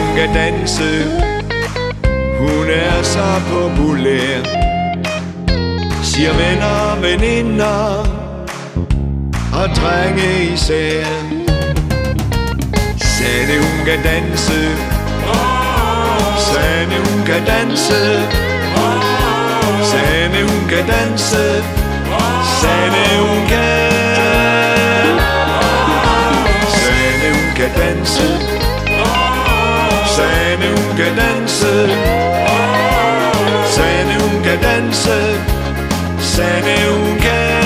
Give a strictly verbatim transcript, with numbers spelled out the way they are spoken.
kan danse, hun er så populær, siger venner og veninder og drenge især. Sanne hun kan danse, Sanne hun kan danse, Sanne hun kan danse, Sanne hun kan. Sanne hun kan danse, Sanne hun kan danse, Sanne hun kan danse, Sanne hun kan.